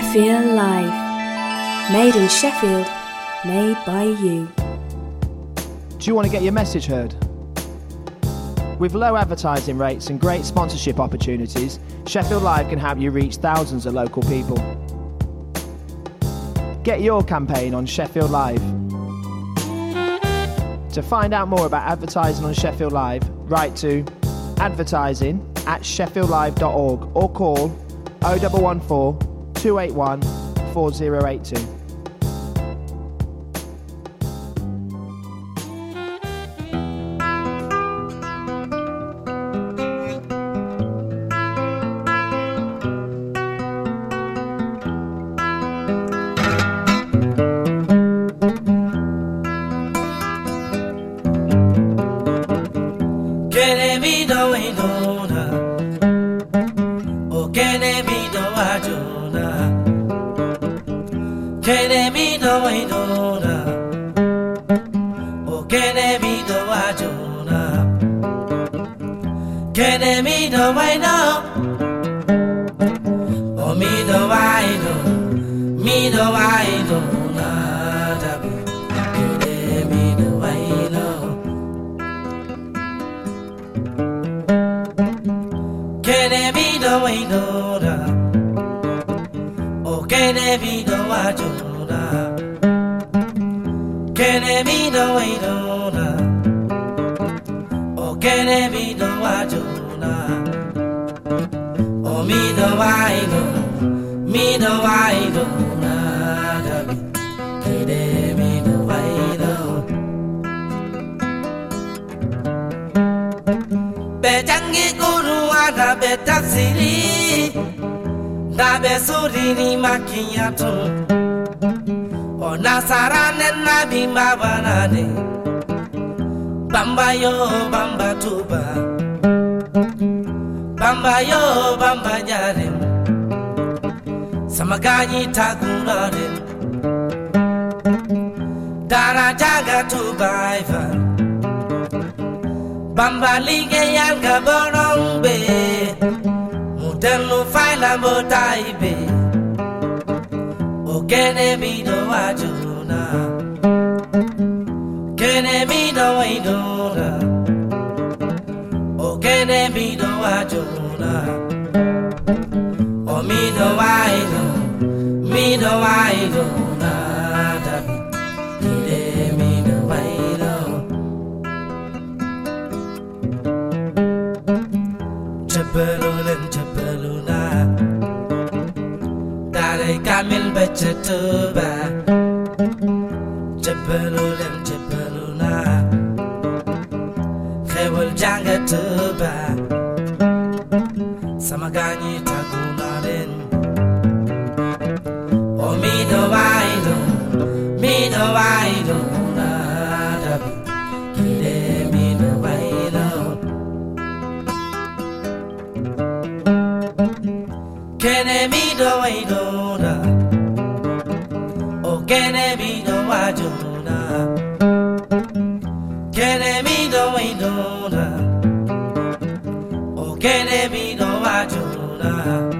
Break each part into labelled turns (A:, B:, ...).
A: Feel Live. Made in Sheffield, made by you.
B: Do you want to get your message heard? With low advertising rates and great sponsorship opportunities, Sheffield Live can help you reach thousands of local people. Get your campaign on Sheffield Live. To find out more about advertising on Sheffield Live, write to advertising@sheffieldlive.org or call 0114 281 4082.
C: Bamba yo bamba tuba, bamba yo bamba nyare, samagani tagurare, dara jaga tuba ifa, bamba lige yanga borongbe, mudenu faila motaibe, ogene bido wajuna. Kene mi do idora, o kene mi do ajuna, o mi do aido, mi do aido nada, kene mi do aido. Chapeluna, dare kamil bechatuba. Chapeluna. Khewal janga tuba samagani tagunaren o mi do aido nada kide mi do aido kene mi do aido o kene mi do aido kene mi do aido kene mi do ajuna,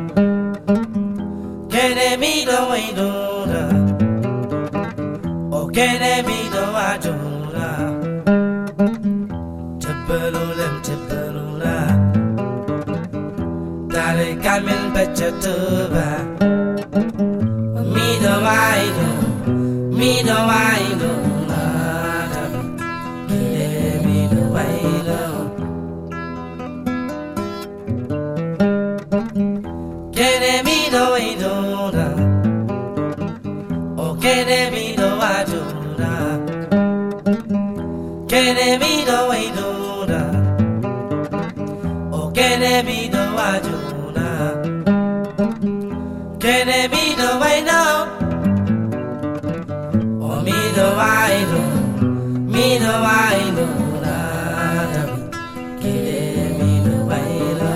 C: kene mi do iduna, o kene mi do ajuna. Chapelula, dare kamil bechatuba, mi do aido. Kene mi do iduna, o kene mi do ajuna, kene mi do iduna, o kene mi do ajuna, kene mi do aido, o mi do aido nada, kene mi do aido.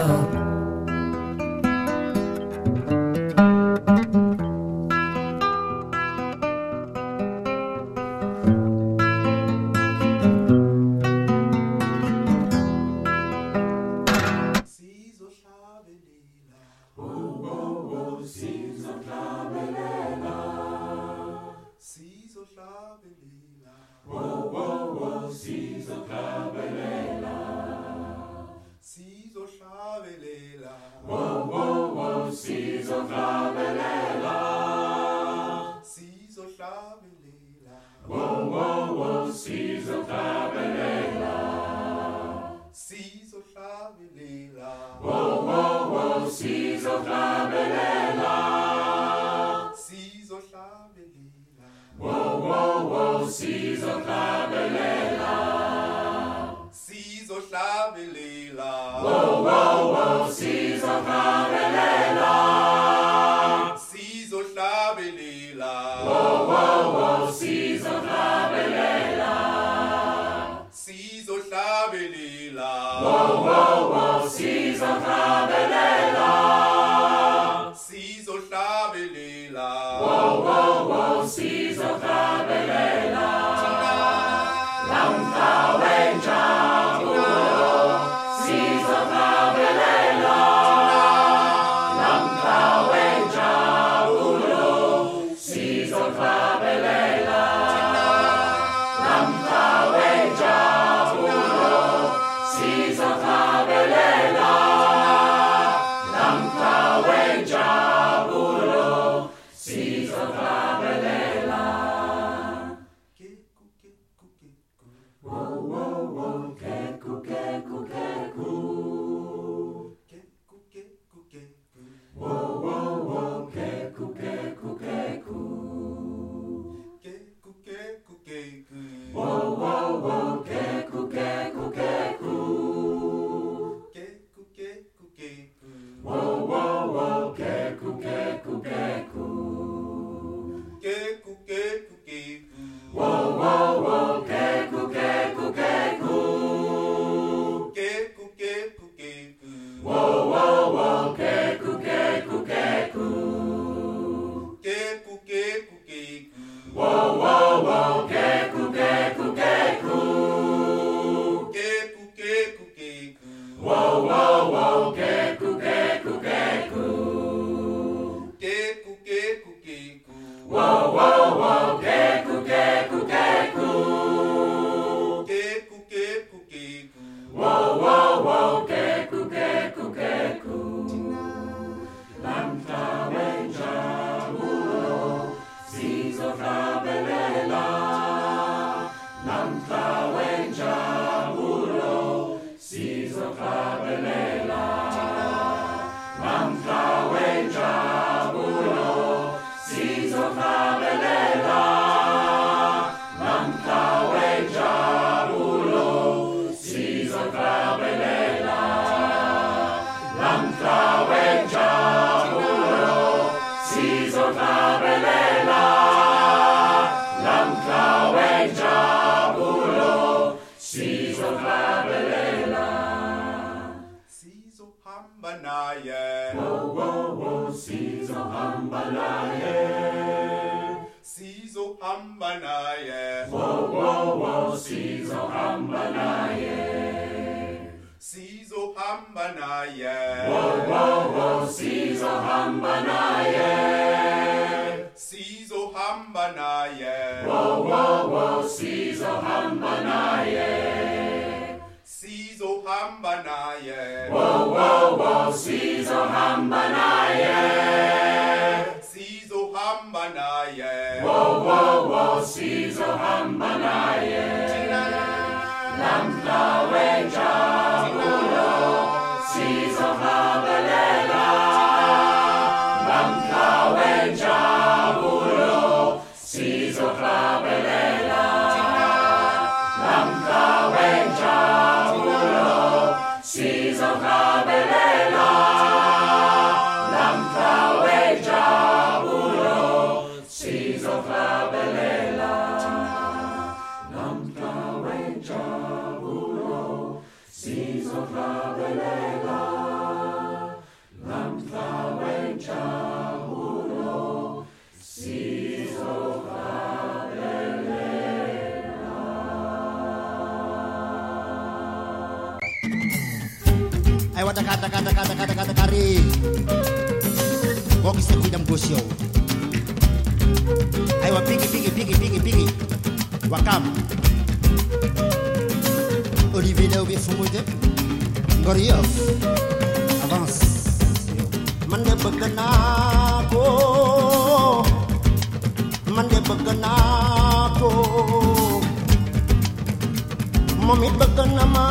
D: Kata kari Bokis na kuidam gosyo Aywa pigi Wakam Olivier Léobi Fumude Ngor Yoff avance man de bëgg naa ko man de bëgg naa ko moom it bëgg na ma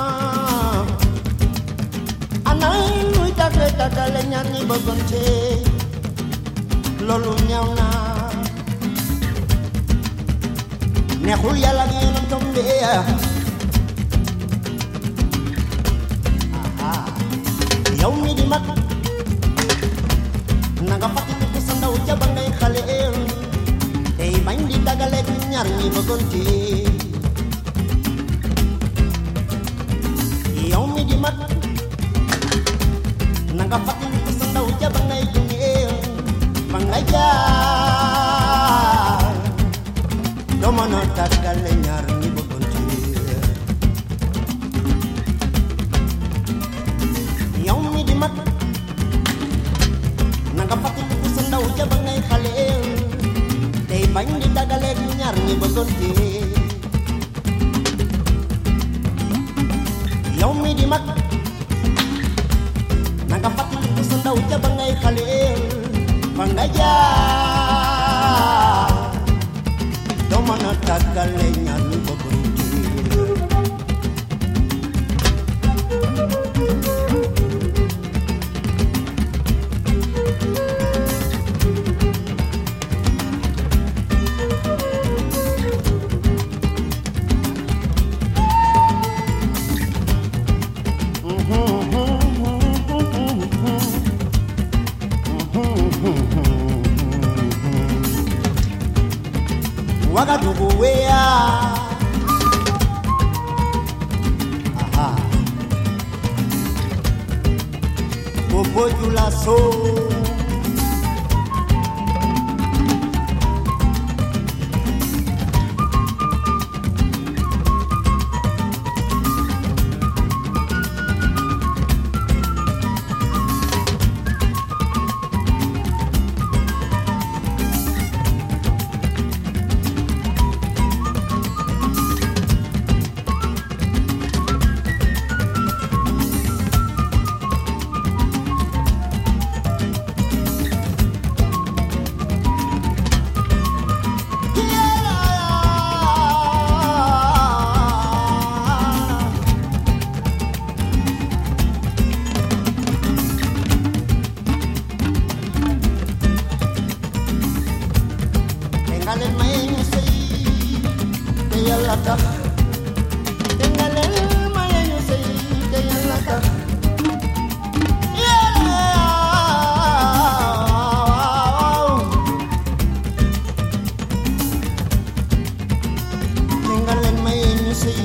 D: anay luy tàggale ñaar ñi bëggante loolu ñaaw na neexul yàlla ak yéenam tombe yow mi di mag na nga fàttaliku sa ndaw ja ba ngay xale tey bañ di dagaleeg ñaar ñi bëggante yow mi di mag na nga fàttaliku sa ndaw ja ba ngay junge ba ngay jaar doo mën a tàggale ñaar ñi bëggante yow mi di mag na nga fàttaliku sa ndaw ja ba ngay xale tey bañ di dagaleeg ñaar ñi bëggante yow mi di mag na nga fàttaliku sa ndaw ja ba ngay xale ba nga jaar doo mën a tàggale ñaar ñi bëggante Wagadugu wea aha Bobo Julaso Tengalen may ñu sey te Yàlla tax Tengalen may ñu sey te Yàlla tax Tengalen may ñu sey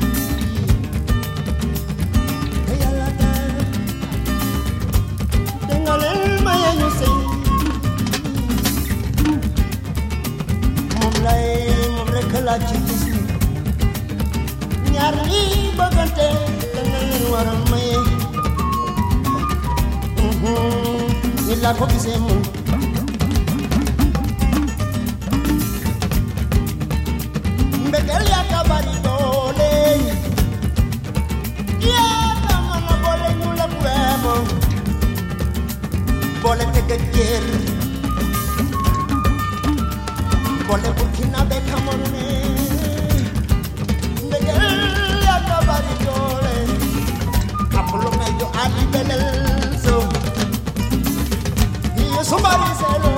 D: te Yàlla tax Tengalen may ñu sey moom rek laa ci gis ñaar ñi bëggante da nga leen war a maye ni laa ko gisee moom mbëggeel yaa ka bari doole yaa ka mën a boole ñu la weemo boole tëgg jër Bole Burkina be Cameroon mbëggeel yaa ka bari doole apolo ngay jo ali belel so yi somebody say no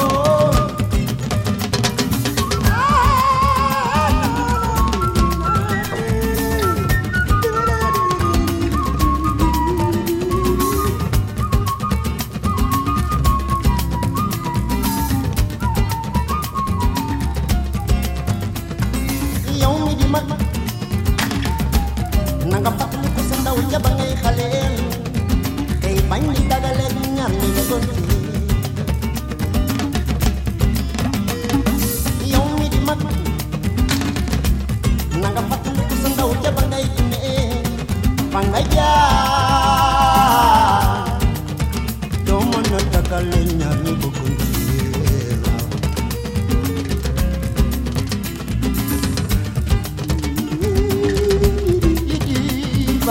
D: na nga fàttaliku sa ndaw ja ba ngay xale tey bañ di dagaleeg ñaar ñi bëggante yow mi di mag na nga fàttaliku sa ndaw ja ba ngay junne ba nga jaar doo mën a dagale ñaar ñi bëggante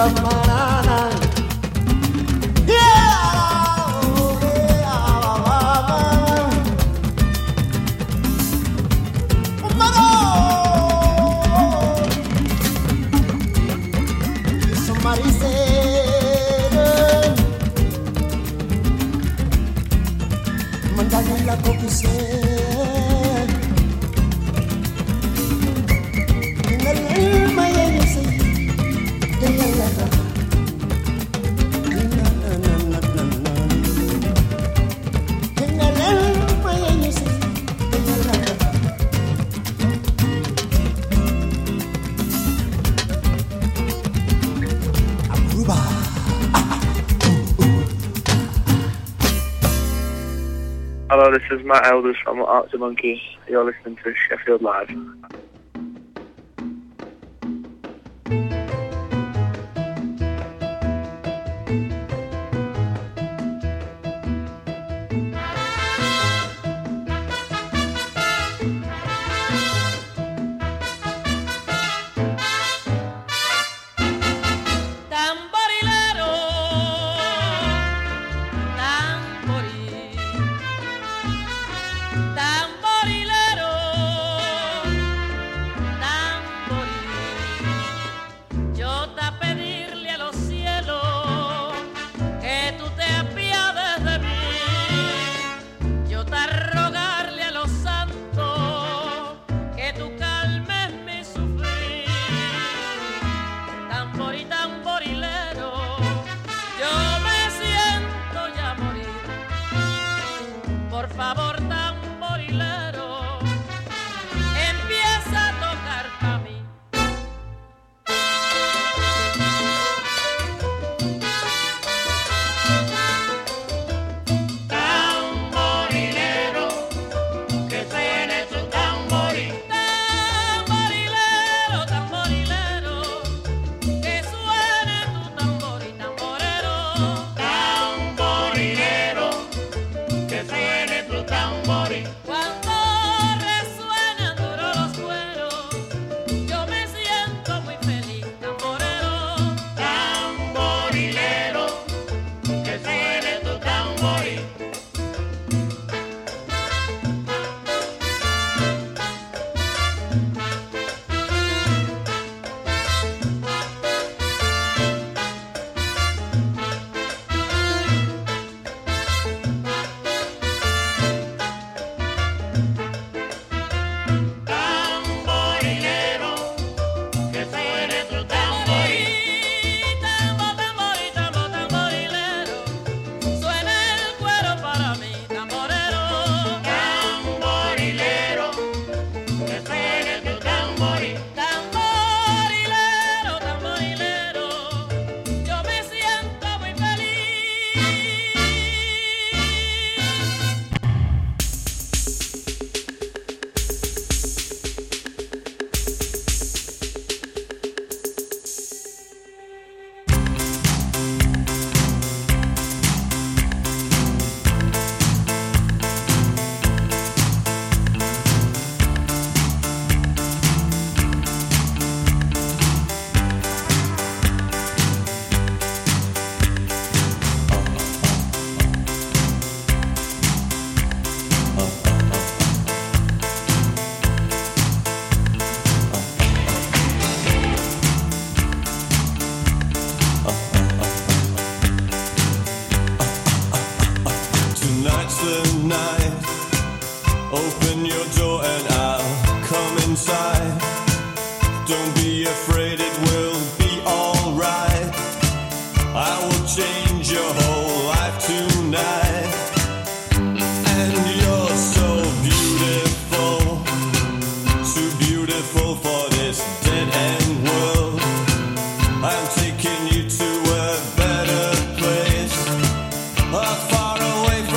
E: Hello, this is Matt Elders from Arctic Monkeys. You're listening to Sheffield Live.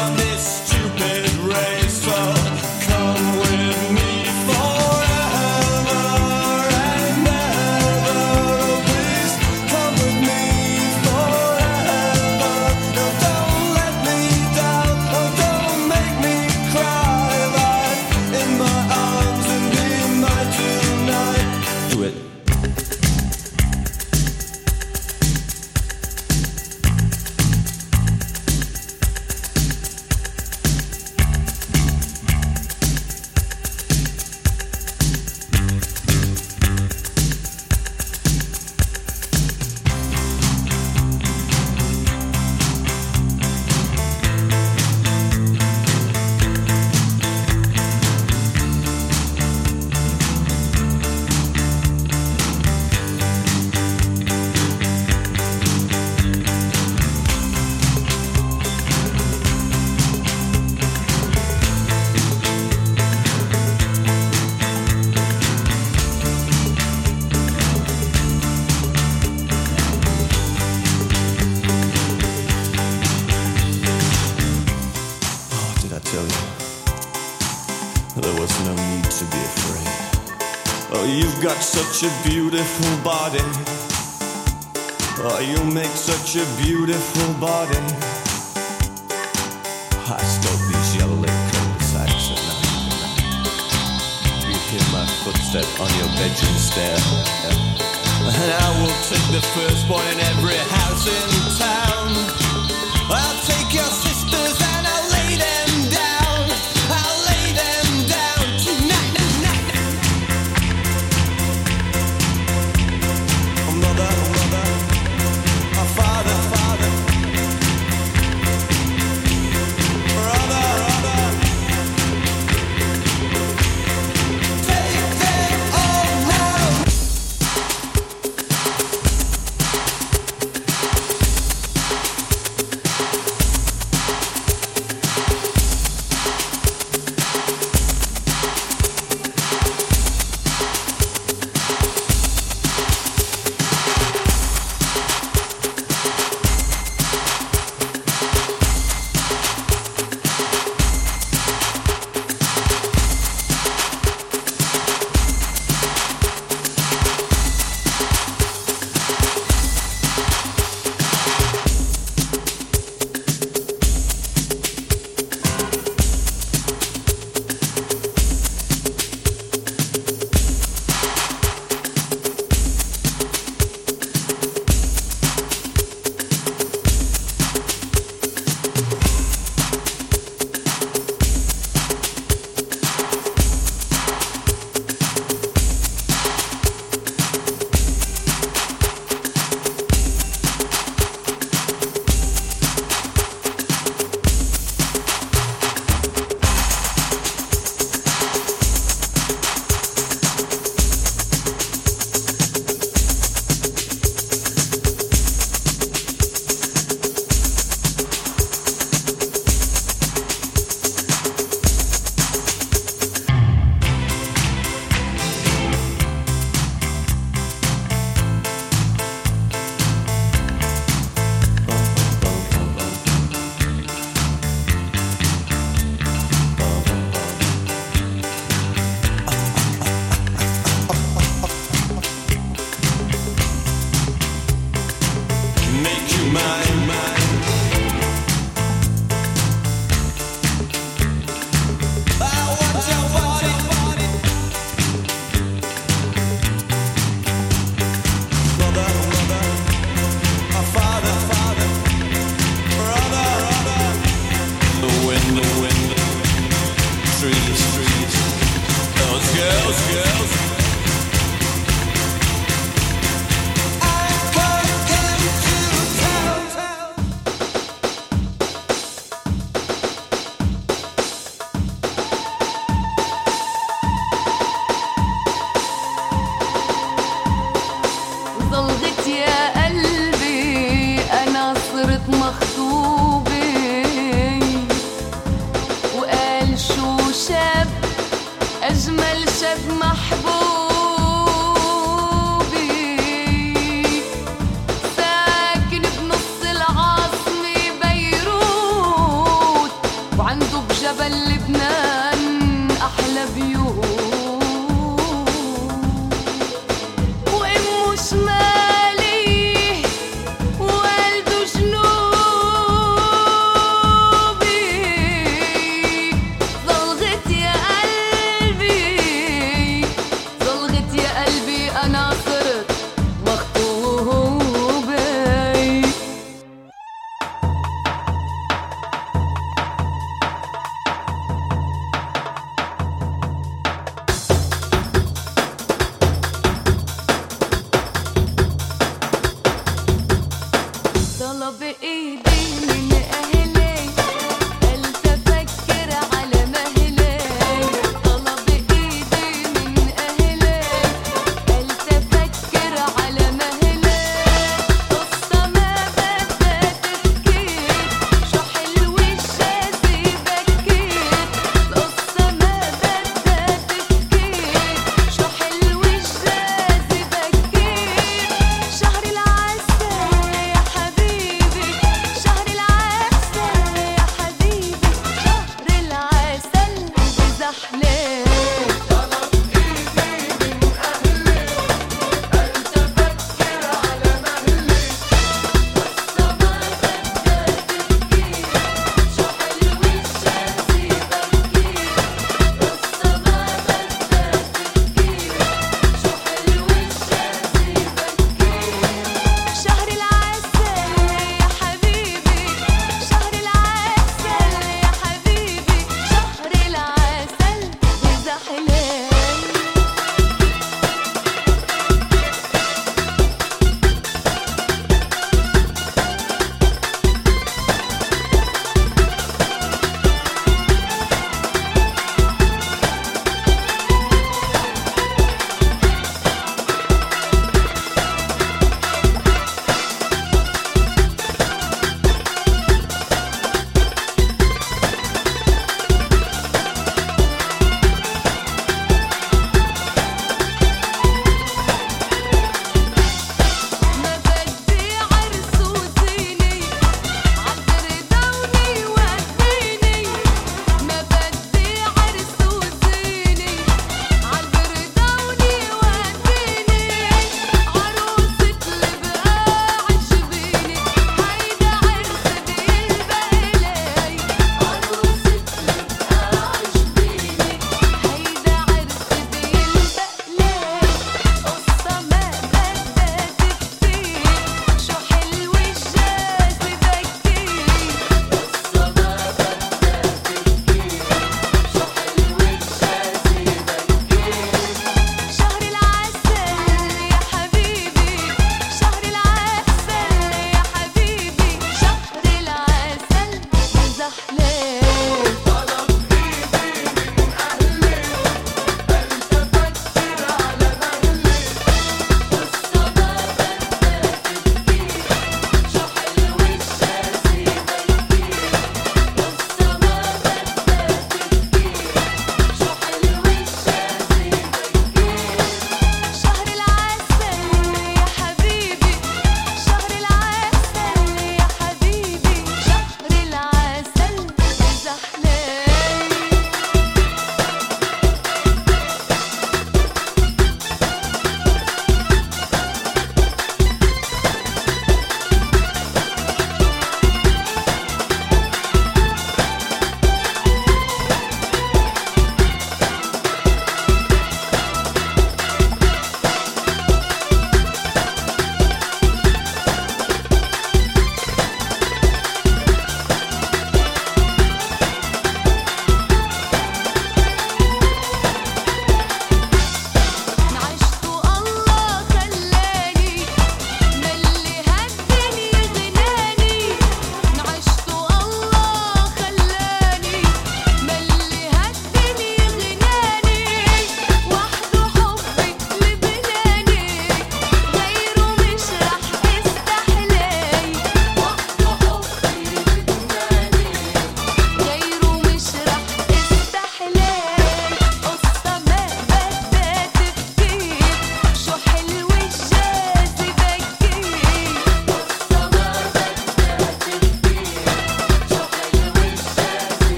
F: Stupid race, so come with me forever. tell you, there was no need to be afraid. Oh, you've got such a beautiful body. Oh, you make such a beautiful body. I stalk these yellow cul-de-sacs at night. You hear my footstep on your bedroom stair. And I will take the first boy in every house in town. I'll take your sisters and I'll lay them down. I'll lay them down tonight. Mother, mother, father, father, brother, brother. Take them all now.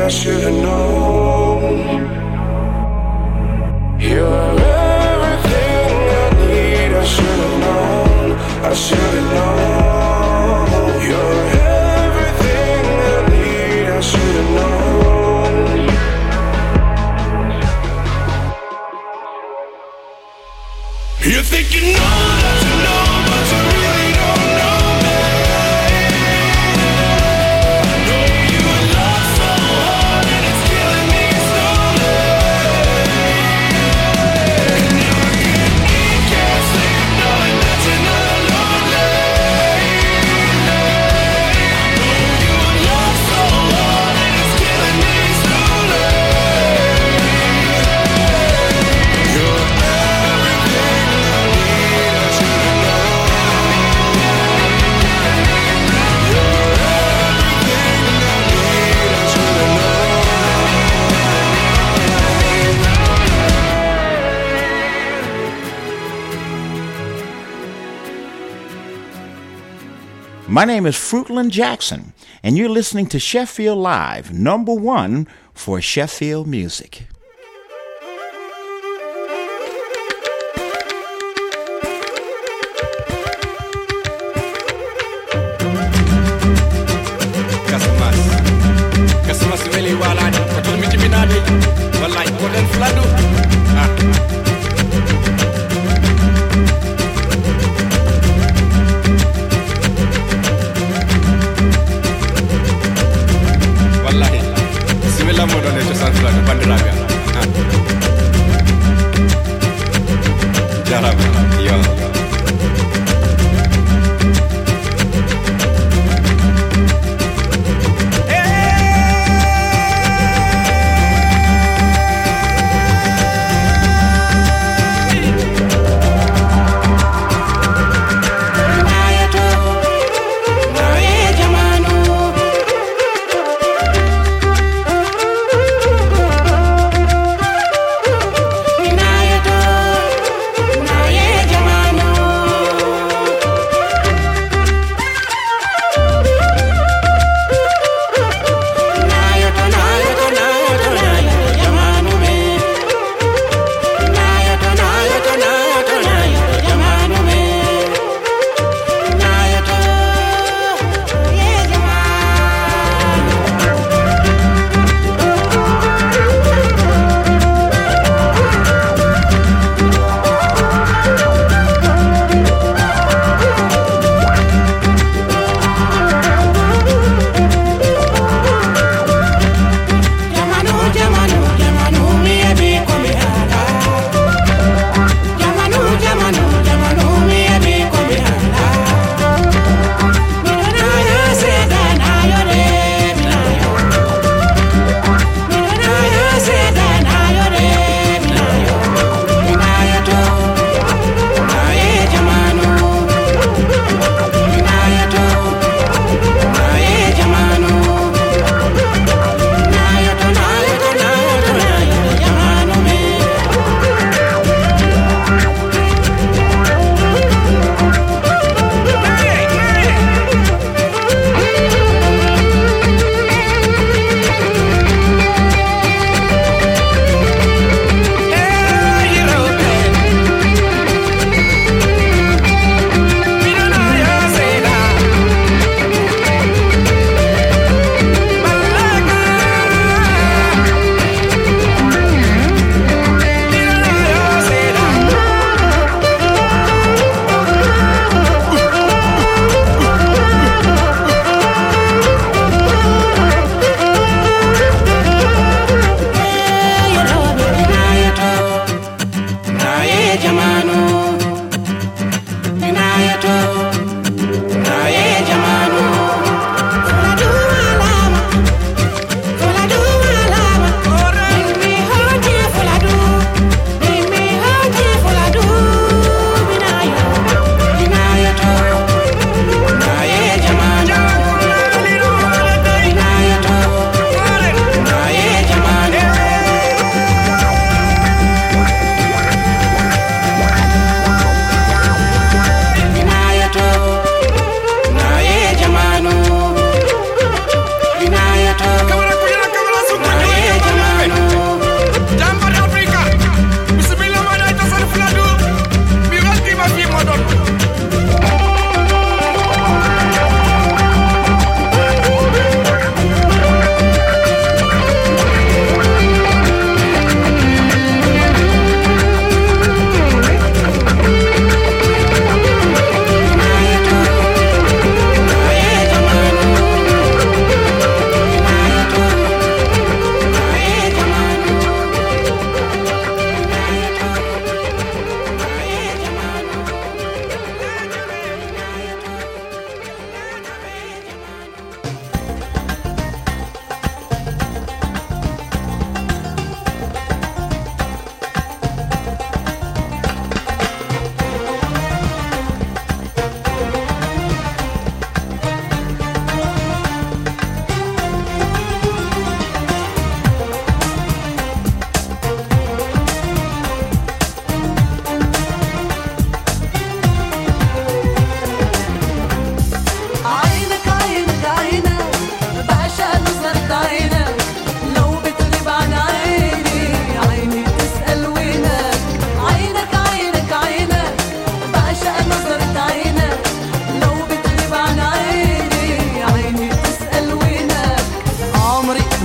G: I should've known. You're everything I need, I should've known. I should've known. You're everything I need, I should've known. You think you know that you know, but you really don't know me. I know you love so hard and it's killing me slowly. And now I can't eat, can't sleep, knowing that you're not lonely. I know you love so hard and it's killing me slowly. You're everything I need, I should've known. You're everything I need, I should've known.
H: My name is Fruitland Jackson, and you're listening to Sheffield Live, #1 for Sheffield music.
G: Kasimas weli walani katul miti binadi wallahi koden fladu wallahi simila modo ne to san fladu bandiraga jarab yo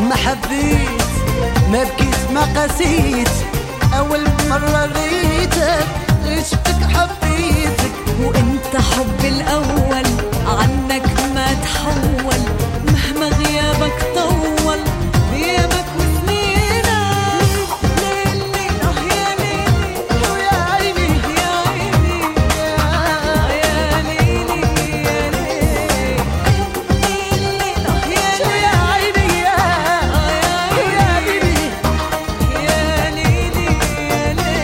I: ما حبيت ما بكيت ما قسيت أول مرة ريتك شفتك حبيتك
J: وانت حب الأول عنك ما تحول مهما غيابك طول غيابك وسنينك ليلي يا ليلي
I: ويا عيني
J: يا عيني يا ليلي يا ليلي
I: شو يا عيني يا ليلي
J: يا ليلي يا ليلي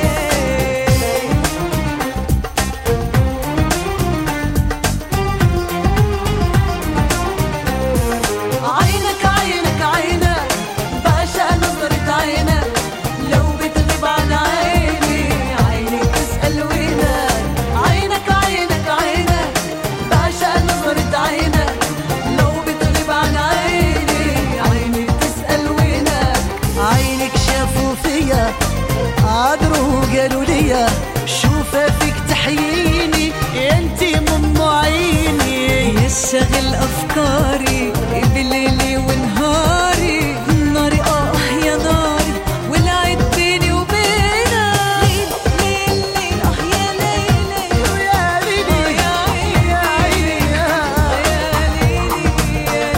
I: عينك عينك عينك بعشق نظرة عينك لو بتغيب عن عيني عيني تسأل وينك عينك عينك عينك بعشق نظرة عينك لو بتغيب عن عيني عيني تسأل وينك عينك شافوا فيا عذروا قالوا ليا شوفها فيك تحييني انتي من عيني
J: يشغل أفكاري بليلي ونهاري ناري يا ناري والعيد بيني وبينك ليلي يا ليلي
I: ويا ليلي
J: يا عيني
I: يا عيني
J: يا ليلي يا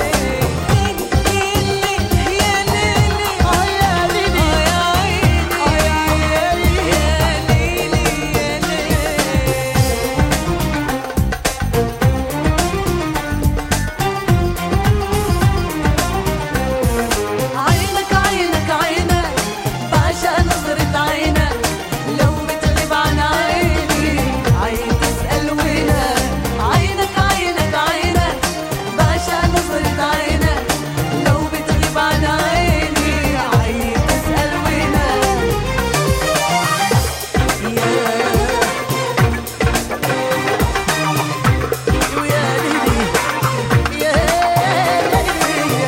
J: ليلي يا ليلي
I: يا ليلي
J: يا عيني يا ليلي يا
I: عينك عينك عينك بعشق نظرة عينك لو بتغيب عن عيني عين تسأل وينك عينك عينك عينك بعشق نظرة عينك لو بتغيب عن عيني عين تسأل وينك ويا ليلي يا ليلي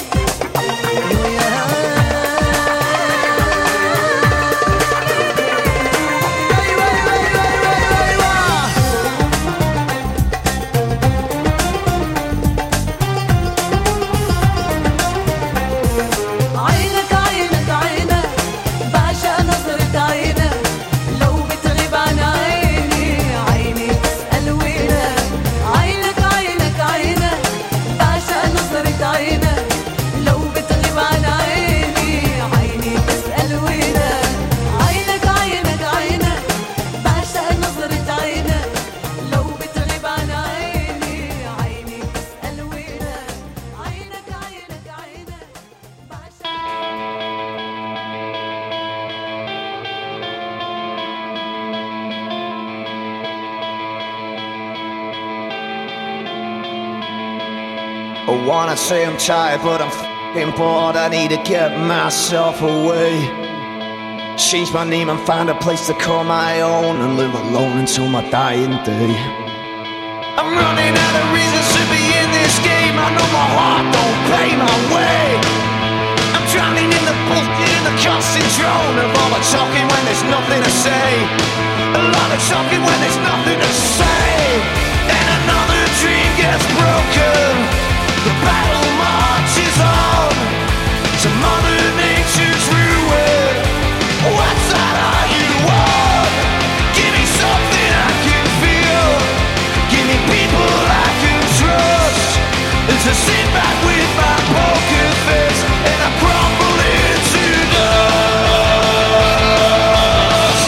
I: عينك عينك عينك بعشق نظرة عينك لو بتغيب عن عيني عيني تسأل وينك عينك عينك عينك بعشق نظرة عينك لو بتغيب عن عيني عيني تسأل وينك عينك عينك عينك بعشق نظرة عينك لو بتغيب عن عيني عيني تسأل وينك عينك عينك عينك بعشق
B: I wanna say I'm tired, but I'm f***ing bored. I need to get myself away. Change my name and find a place to call my own and live alone until my dying day. I'm running out of reasons to be in this game. I know my heart don't pay my way. I'm drowning in the bullshit, in the constant drone of all the talking when there's nothing to say. A lot of talking when there's nothing to say. And another dream gets broken. The battle marches on to Mother Nature's ruin. What's that all you want? Give me something I can feel. Give me people I can trust. And to sit back with my poker face and I crumble into dust.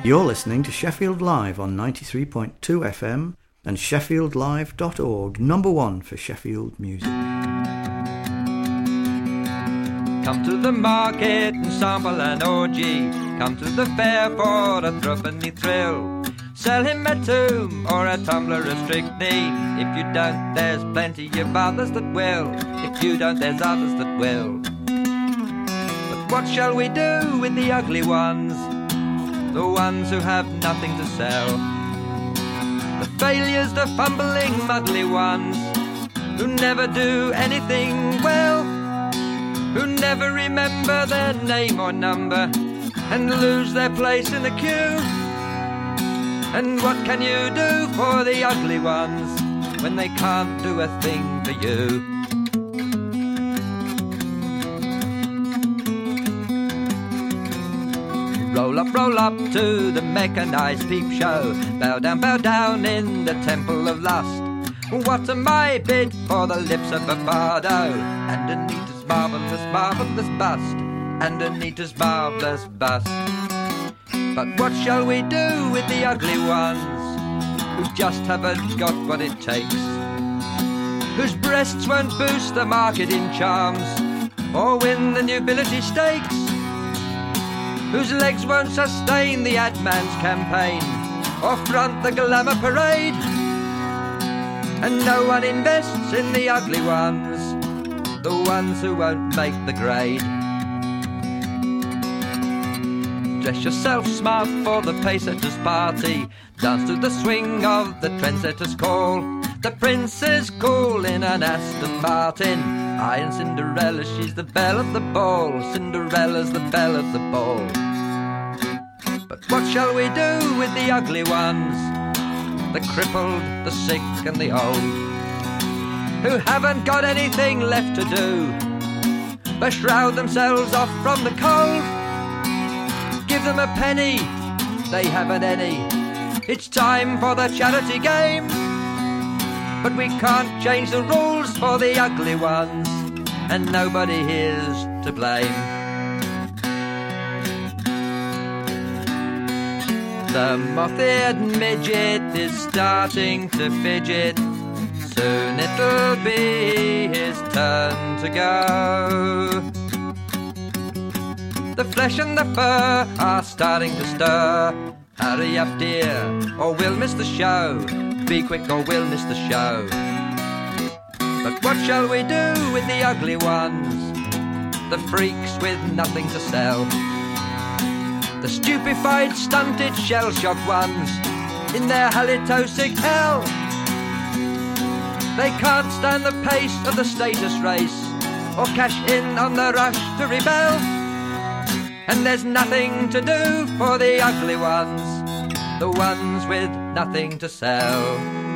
K: You're listening to Sheffield Live on 93.2 FM and sheffieldlive.org, number one for Sheffield music.
L: Come to the market and sample an orgy. Come to the fair for a threepenny thrill. Sell him a tomb or a tumbler of strychnine. If you don't, there's plenty of others that will. If you don't, there's others that will. But what shall we do with the ugly ones? The ones who have nothing to sell. The failures, the fumbling, muddly ones, who never do anything well, who never remember their name or number, and lose their place in the queue. And what can you do for the ugly ones, when they can't do a thing for you? Roll up to the mechanised peep show. Bow down in the temple of lust. What am I bid for the lips of a bardo? And Anita's marvellous, marvellous bust. And Anita's marvellous bust. But what shall we do with the ugly ones, who just haven't got what it takes? Whose breasts won't boost the market in charms, or win the nobility stakes? Whose legs won't sustain the ad man's campaign, or front the glamour parade? And no one invests in the ugly ones, the ones who won't make the grade. Dress yourself smart for the pacesetter's party. Dance to the swing of the trendsetter's call. The prince is cool in an Aston Martin. I and Cinderella, she's the belle of the ball. Cinderella's the belle of the ball. But what shall we do with the ugly ones? The crippled, the sick and the old, who haven't got anything left to do but shroud themselves off from the cold. Give them a penny, they haven't any. It's time for the charity game. But we can't change the rules for the ugly ones, and nobody here's to blame. The moth-eared midget is starting to fidget. Soon it'll be his turn to go. The flesh and the fur are starting to stir. Hurry up, dear, or we'll miss the show. Be quick or we'll miss the show. But what shall we do with the ugly ones? The freaks with nothing to sell. The stupefied, stunted, shell-shocked ones in their halitosis hell. They can't stand the pace of the status race, or cash in on the rush to rebel. And there's nothing to do for the ugly ones, the ones with nothing to sell.